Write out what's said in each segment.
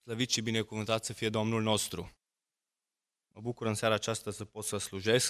Slăvit și binecuvântat să fie Domnul nostru. Mă bucur în seara aceasta să pot să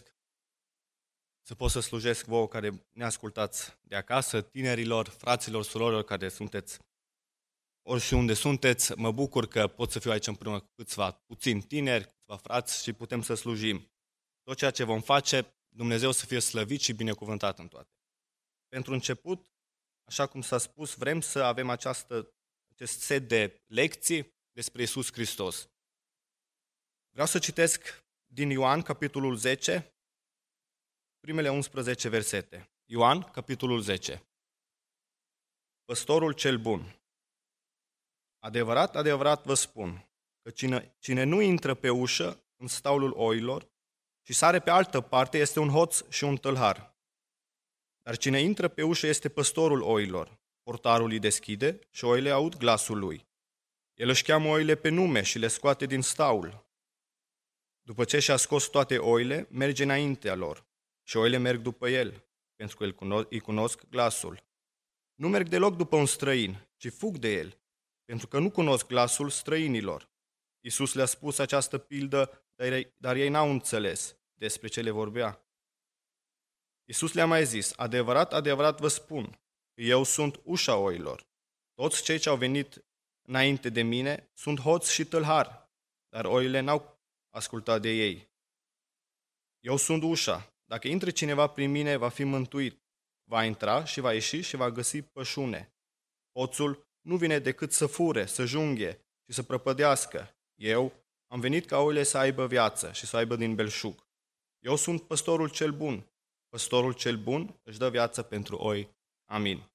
slujesc vouă care ne ascultați de acasă, tinerilor, fraților, surorilor care sunteți oriunde sunteți. Mă bucur că pot să fiu aici împreună cu câțiva puțini tineri, câțiva frați și putem să slujim. Tot ceea ce vom face, Dumnezeu să fie slăvit și binecuvântat în toate. Pentru început, așa cum s-a spus, vrem să avem acest set de lecții despre Iisus Hristos. Vreau să citesc din Ioan, capitolul 10, primele 11 versete. Ioan, capitolul 10. Păstorul cel bun. Adevărat, adevărat vă spun că cine nu intră pe ușă în staulul oilor și sare pe altă parte este un hoț și un tâlhar. Dar cine intră pe ușă este păstorul oilor. Portarul îi deschide și oile aud glasul lui. El își cheamă oile pe nume și le scoate din staul. După ce și-a scos toate oile, merge înaintea lor și oile merg după el, pentru că îi cunosc glasul. Nu merg deloc după un străin, ci fug de el, pentru că nu cunosc glasul străinilor. Iisus le-a spus această pildă, dar ei n-au înțeles despre ce le vorbea. Iisus le-a mai zis, adevărat, adevărat vă spun, că eu sunt ușa oilor. Toți cei ce au venit înainte de mine sunt hoți și tâlhari, dar oile n-au ascultat de ei. Eu sunt ușa. Dacă intră cineva prin mine, va fi mântuit. Va intra și va ieși și va găsi pășune. Hoțul nu vine decât să fure, să junghe și să prăpădească. Eu am venit ca oile să aibă viață și să aibă din belșug. Eu sunt păstorul cel bun. Păstorul cel bun își dă viață pentru oi. Amin.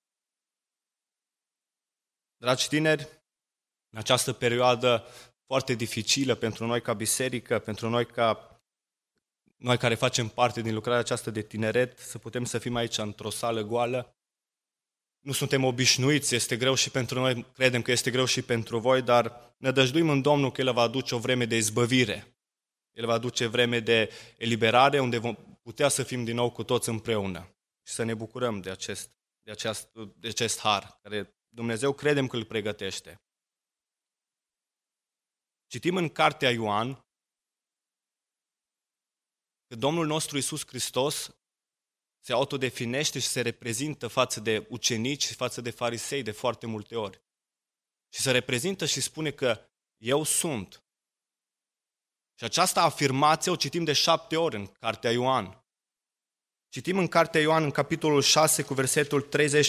Dragi tineri, în această perioadă foarte dificilă pentru noi ca biserică, pentru noi care facem parte din lucrarea aceasta de tineret, să putem să fim aici într-o sală goală. Nu suntem obișnuiți, este greu și pentru noi, credem că este greu și pentru voi, dar ne dăjduim în Domnul că El va aduce o vreme de izbăvire. El va aduce vreme de eliberare, unde vom putea să fim din nou cu toți împreună și să ne bucurăm de acest har, care Dumnezeu credem că îl pregătește. Citim în cartea Ioan că Domnul nostru Iisus Hristos se autodefinește și se reprezintă față de ucenici și față de farisei de foarte multe ori. Și se reprezintă și spune că eu sunt. Și această afirmație o citim de 7 ori în cartea Ioan. Citim în cartea Ioan, în capitolul 6, cu versetul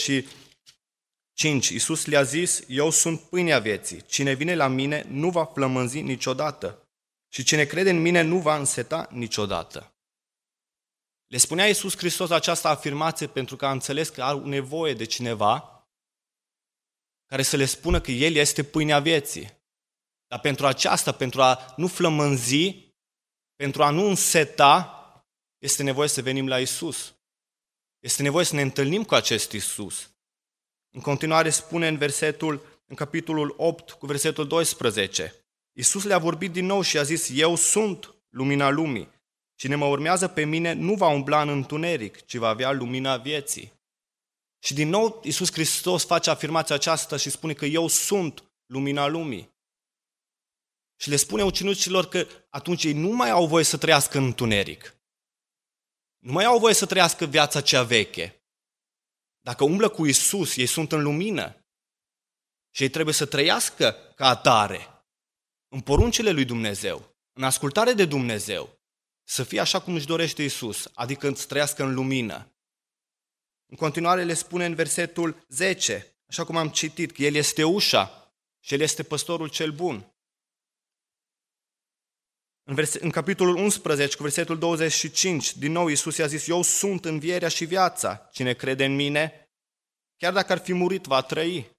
35. Iisus le-a zis, eu sunt pâinea vieții. Cine vine la mine nu va flămânzi niciodată. Și cine crede în mine nu va înseta niciodată. Le spunea Iisus Hristos această afirmație pentru că a înțeles că au nevoie de cineva care să le spună că El este pâinea vieții. Dar pentru aceasta, pentru a nu flămânzi, pentru a nu înseta, este nevoie să venim la Iisus. Este nevoie să ne întâlnim cu acest Iisus. În continuare spune în capitolul 8, cu versetul 12, Iisus le-a vorbit din nou și a zis, eu sunt lumina lumii. Cine mă urmează pe mine nu va umbla în întuneric, ci va avea lumina vieții. Și din nou Iisus Hristos face afirmația aceasta și spune că eu sunt lumina lumii. Și le spune ucenicilor că atunci ei nu mai au voie să trăiască în întuneric. Nu mai au voie să trăiască viața cea veche. Dacă umblă cu Iisus, ei sunt în lumină. Și ei trebuie să trăiască ca atare, în poruncile lui Dumnezeu, în ascultare de Dumnezeu, să fie așa cum își dorește Iisus, adică să trăiască în lumină. În continuare le spune în versetul 10, așa cum am citit, că El este ușa și El este păstorul cel bun. În capitolul 11, cu versetul 25, din nou Iisus i-a zis, eu sunt învierea și viața. Cine crede în mine, chiar dacă ar fi murit, va trăi.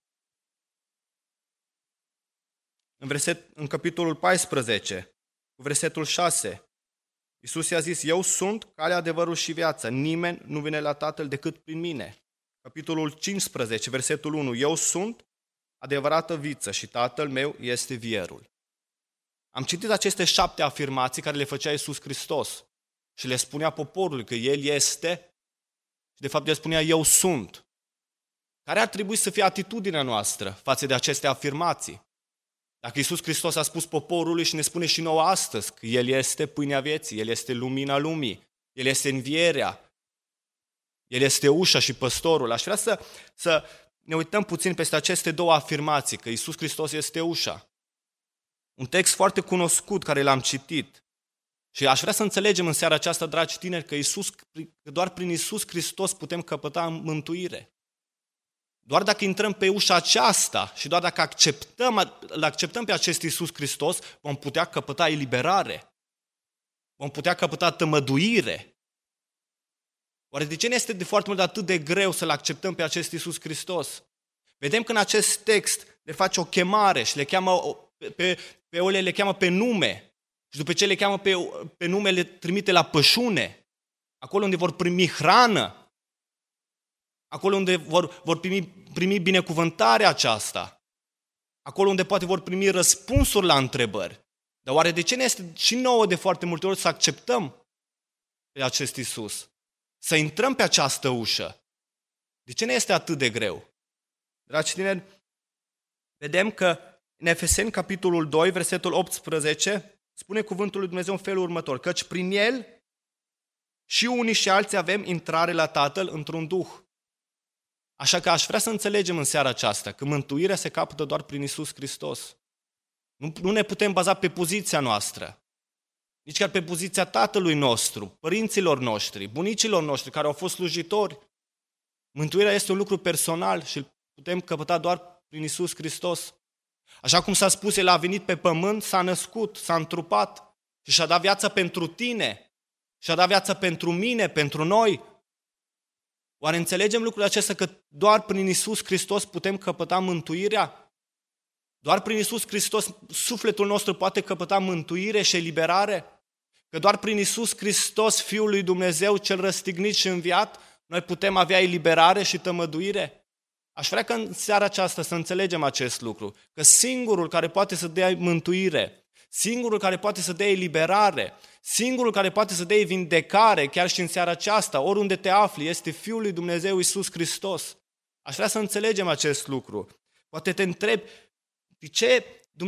În capitolul 14, cu versetul 6, Iisus i-a zis, eu sunt calea, adevărul și viața. Nimeni nu vine la Tatăl decât prin mine. Capitolul 15, versetul 1, eu sunt adevărată viță și Tatăl meu este vierul. Am citit aceste 7 afirmații care le făcea Iisus Hristos și le spunea poporului că El este și de fapt El spunea eu sunt. Care ar trebui să fie atitudinea noastră față de aceste afirmații? Dacă Iisus Hristos a spus poporului și ne spune și nouă astăzi că El este pâinea vieții, El este lumina lumii, El este învierea, El este ușa și păstorul. Aș vrea să ne uităm puțin peste aceste două afirmații, că Iisus Hristos este ușa. Un text foarte cunoscut care l-am citit. Și aș vrea să înțelegem în seara aceasta, dragi tineri, că doar prin Iisus Hristos putem căpăta mântuire. Doar dacă intrăm pe ușa aceasta și doar dacă îl acceptăm pe acest Iisus Hristos, vom putea căpăta eliberare. Vom putea căpăta tămăduire. Oare de ce ne este de foarte mult atât de greu să-L acceptăm pe acest Iisus Hristos? Vedem că în acest text le face o chemare și le cheamă pe ole le cheamă pe nume. Și după ce le cheamă pe nume, le trimite la pășune. Acolo unde vor primi hrană. Acolo unde vor primi binecuvântarea aceasta. Acolo unde poate vor primi răspunsuri la întrebări. Dar oare de ce ne este și nouă de foarte multe ori să acceptăm pe acest Iisus? Să intrăm pe această ușă? De ce ne este atât de greu? Dragi tineri, vedem că în Efeseni, capitolul 2, versetul 18, spune cuvântul lui Dumnezeu în felul următor, căci prin El și unii și alții avem intrare la Tatăl într-un duh. Așa că aș vrea să înțelegem în seara aceasta că mântuirea se capătă doar prin Iisus Hristos. Nu ne putem baza pe poziția noastră, nici chiar pe poziția tatălui nostru, părinților noștri, bunicilor noștri care au fost slujitori. Mântuirea este un lucru personal și îl putem căpăta doar prin Iisus Hristos. Așa cum s-a spus, El a venit pe pământ, s-a născut, s-a întrupat și și-a dat viața pentru tine, și-a dat viața pentru mine, pentru noi. Oare înțelegem lucrul acesta că doar prin Iisus Hristos putem căpăta mântuirea? Doar prin Iisus Hristos sufletul nostru poate căpăta mântuire și eliberare? Că doar prin Iisus Hristos, Fiul lui Dumnezeu, cel răstignit și înviat, noi putem avea eliberare și tămăduire? Aș vrea că în seara aceasta să înțelegem acest lucru, că singurul care poate să dea mântuire, singurul care poate să dea eliberare, singurul care poate să dea vindecare, chiar și în seara aceasta, oriunde te afli, este Fiul lui Dumnezeu Iisus Hristos. Aș vrea să înțelegem acest lucru. Poate te întrebi, de ce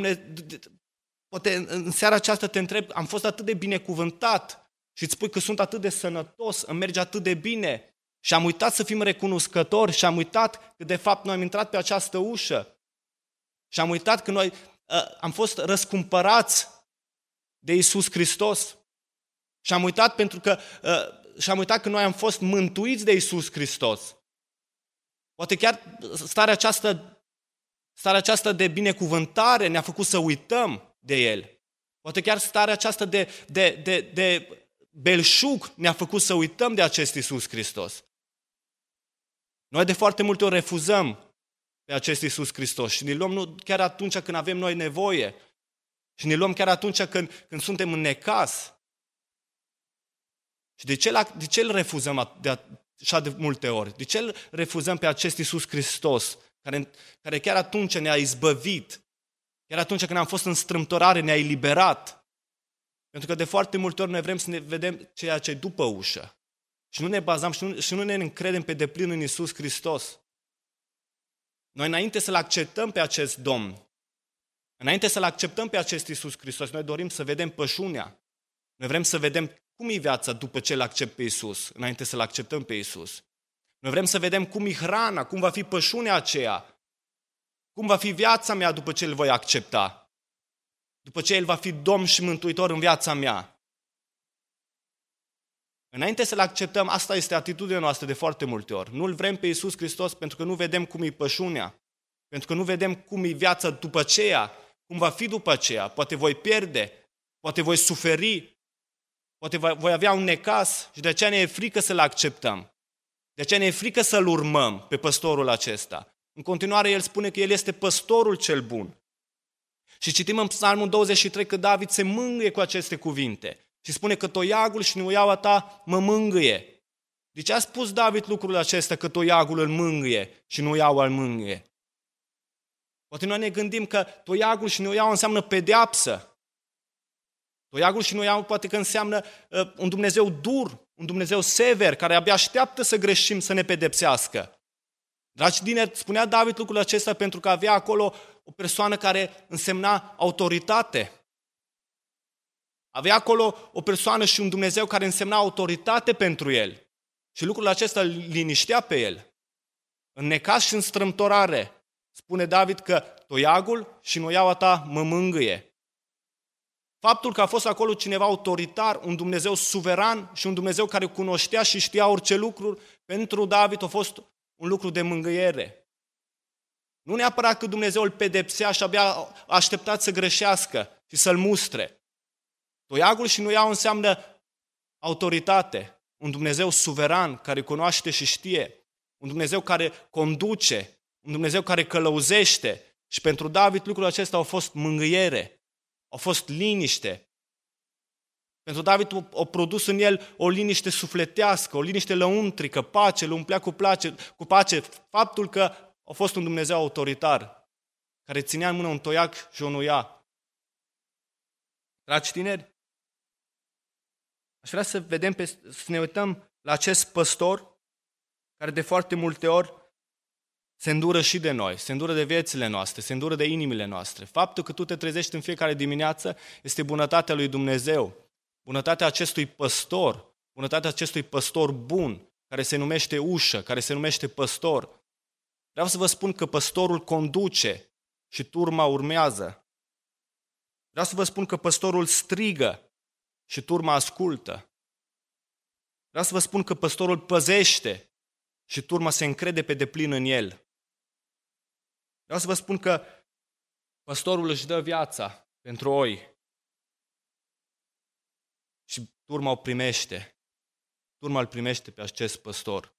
poate în seara aceasta te întreb, am fost atât de binecuvântat și îți spui că sunt atât de sănătos, îmi merge atât de bine și am uitat să fim recunoscători și am uitat că de fapt noi am intrat pe această ușă și am uitat că noi am fost răscumpărați de Iisus Hristos și am uitat că noi am fost mântuiți de Iisus Hristos. Poate chiar starea aceasta de binecuvântare ne-a făcut să uităm de El. Poate chiar starea aceasta de belșug ne-a făcut să uităm de acest Iisus Hristos. Noi de foarte multe ori refuzăm pe acest Iisus Hristos și ne luăm nu chiar atunci când avem noi nevoie și ne luăm chiar atunci când suntem în necaz. Și de ce îl refuzăm așa de multe ori? De ce îl refuzăm pe acest Iisus Hristos, care chiar atunci ne-a izbăvit, chiar atunci când am fost în strâmtorare ne-a eliberat? Pentru că de foarte multe ori noi vrem să ne vedem ceea ce e după ușă. Și nu ne bazăm și nu ne încredem pe deplin în Iisus Hristos. Noi înainte să-L acceptăm pe acest Domn, înainte să-L acceptăm pe acest Iisus Hristos, noi dorim să vedem pășunea. Noi vrem să vedem cum e viața după ce Îl accept pe Iisus, înainte să-L acceptăm pe Iisus. Noi vrem să vedem cum e hrana, cum va fi pășunea aceea, cum va fi viața mea după ce Îl voi accepta, după ce El va fi Domn și Mântuitor în viața mea. Înainte să-L acceptăm, asta este atitudinea noastră de foarte multe ori. Nu-L vrem pe Iisus Hristos pentru că nu vedem cum e pășunea, pentru că nu vedem cum e viața după aceea, cum va fi după aceea. Poate voi pierde, poate voi suferi, poate voi avea un necaz și de aceea ne e frică să-L acceptăm. De aceea ne e frică să-L urmăm pe păstorul acesta. În continuare, El spune că El este păstorul cel bun. Și citim în Psalmul 23 că David se mângâie cu aceste cuvinte. Și spune că toiagul și nuiaua ta mă mângâie. De ce a spus David lucrul acesta, că toiagul îl mângâie și nuiaua îl mângâie? Poate noi ne gândim că toiagul și nuiaua înseamnă pedeapsă. Toiagul și nuiaua poate că înseamnă un Dumnezeu dur, un Dumnezeu sever, care abia așteaptă să greșim, să ne pedepsească. Dragi tineri, spunea David lucrul acesta pentru că avea acolo o persoană care însemna autoritate. Avea acolo o persoană și un Dumnezeu care însemna autoritate pentru el. Și lucrul acesta îl liniștea pe el. În necaz și în strâmtorare, spune David că toiagul și noiaua ta mă mângâie. Faptul că a fost acolo cineva autoritar, un Dumnezeu suveran și un Dumnezeu care cunoștea și știa orice lucru, pentru David a fost un lucru de mângâiere. Nu neapărat că Dumnezeu îl pedepsea și abia a așteptat să greșească și să-l mustre. Toiagul și noiaua înseamnă autoritate, un Dumnezeu suveran care cunoaște și știe, un Dumnezeu care conduce, un Dumnezeu care călăuzește. Și pentru David lucrul acesta a fost mângâiere, a fost liniște. Pentru David a produs în el o liniște sufletească, o liniște lăuntrică, pace, îl umplea cu pace. Faptul că a fost un Dumnezeu autoritar, care ținea în mână un toiag și o noia. Dragi tineri, aș vrea să ne uităm la acest păstor care de foarte multe ori se îndură și de noi, se îndură de viețile noastre, se îndură de inimile noastre. Faptul că tu te trezești în fiecare dimineață este bunătatea lui Dumnezeu, bunătatea acestui păstor bun, care se numește ușă, care se numește păstor. Vreau să vă spun că păstorul conduce și turma urmează. Vreau să vă spun că păstorul strigă și turma ascultă. Vreau să vă spun că păstorul păzește și turma se încrede pe deplin în el. Vreau să vă spun că păstorul își dă viața pentru oi și turma o primește. Turma îl primește pe acest păstor.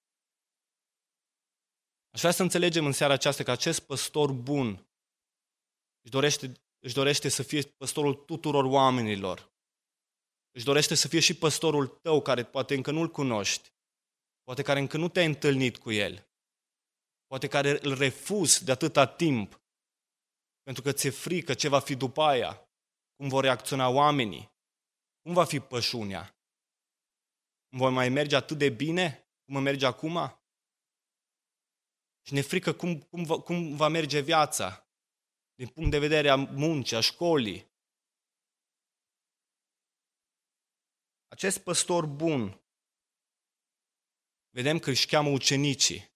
Aș vrea să înțelegem în seara aceasta că acest păstor bun își dorește să fie păstorul tuturor oamenilor. Își dorește să fie și păstorul tău, care poate încă nu-l cunoști, poate care încă nu te-ai întâlnit cu el, poate care îl refuzi de atâta timp, pentru că ți-e frică ce va fi după aia, cum vor reacționa oamenii, cum va fi pășunea. Voi mai merge atât de bine cum merge acum? Și ne frică cum va merge viața, din punct de vedere a muncii, a școlii. Acest păstor bun, vedem că își cheamă ucenicii.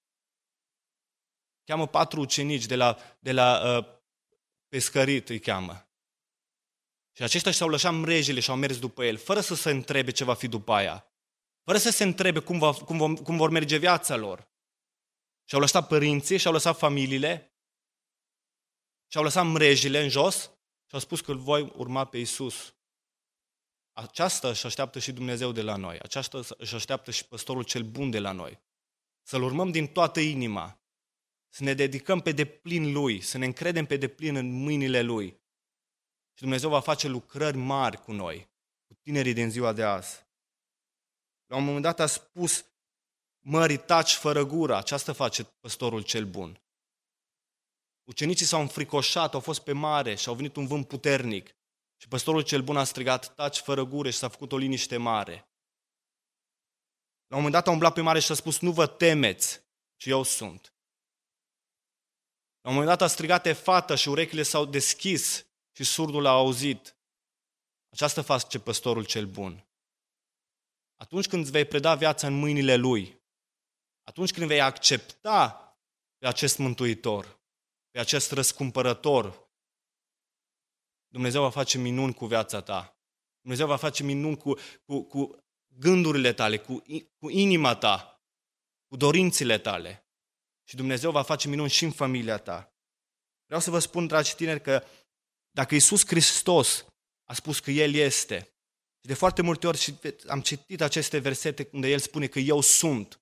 Cheamă 4 ucenici de la pescărit, îi cheamă. Și aceștia și-au lăsat mrejele și au mers după el, fără să se întrebe ce va fi după aia, fără să se întrebe cum vor merge viața lor. Și-au lăsat părinții, și-au lăsat familiile, și-au lăsat mrejile în jos și au spus că îl voi urma pe Iisus. Aceasta își așteaptă și Dumnezeu de la noi, aceasta își așteaptă și păstorul cel bun de la noi. Să-L urmăm din toată inima, să ne dedicăm pe deplin Lui, să ne încredem pe deplin în mâinile Lui. Și Dumnezeu va face lucrări mari cu noi, cu tinerii din ziua de azi. La un moment dat a spus mării, taci fără gură, aceasta face păstorul cel bun. Ucenicii s-au înfricoșat, au fost pe mare și au venit un vânt puternic. Și păstorul cel bun a strigat, taci fără gură, și s-a făcut o liniște mare. La un moment dat a umblat pe mare și a spus, nu vă temeți, ci eu sunt. La un moment dat a strigat Efata și urechile s-au deschis și surdul a auzit. Aceasta face păstorul cel bun. Atunci când îți vei preda viața în mâinile Lui, atunci când vei accepta pe acest Mântuitor, pe acest Răscumpărător, Dumnezeu va face minuni cu viața ta. Dumnezeu va face minuni cu gândurile tale, cu inima ta, cu dorințele tale. Și Dumnezeu va face minuni și în familia ta. Vreau să vă spun, dragi tineri, că dacă Iisus Hristos a spus că El este, și de foarte multe ori am citit aceste versete unde El spune că eu sunt,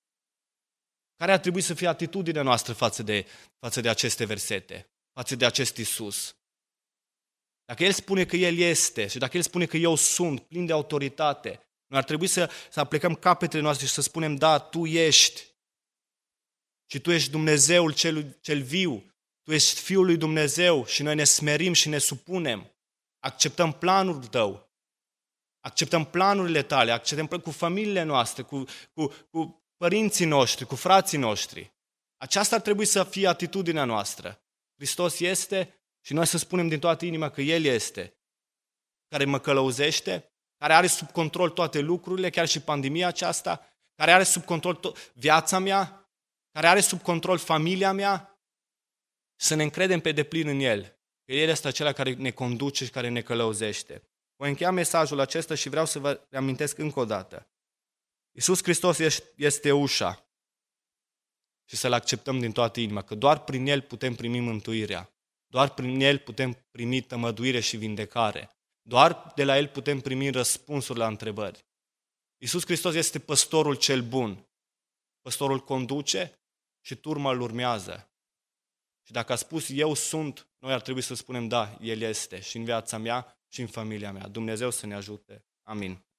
care ar trebui să fie atitudinea noastră față de aceste versete, față de acest Iisus? Dacă El spune că El este și dacă El spune că eu sunt, plin de autoritate, noi ar trebui să aplicăm capetele noastre și să spunem, da, Tu ești. Și Tu ești Dumnezeul cel viu, Tu ești Fiul lui Dumnezeu și noi ne smerim și ne supunem. Acceptăm planul Tău, acceptăm planurile Tale, acceptăm cu familiile noastre, cu părinții noștri, cu frații noștri. Aceasta ar trebui să fie atitudinea noastră. Hristos este și noi să spunem din toată inima că El este, care mă călăuzește, care are sub control toate lucrurile, chiar și pandemia aceasta, care are sub control viața mea, care are sub control familia mea, să ne încredem pe deplin în El, că El este acela care ne conduce și care ne călăuzește. Voi încheia mesajul acesta și vreau să vă reamintesc încă o dată. Iisus Hristos este ușa și să-L acceptăm din toată inima, că doar prin El putem primi mântuirea, doar prin El putem primi tămăduire și vindecare, doar de la El putem primi răspunsuri la întrebări. Iisus Hristos este păstorul cel bun. Păstorul conduce și turma îl urmează. Și dacă a spus eu sunt, noi ar trebui să spunem da, El este și în viața mea și în familia mea. Dumnezeu să ne ajute. Amin.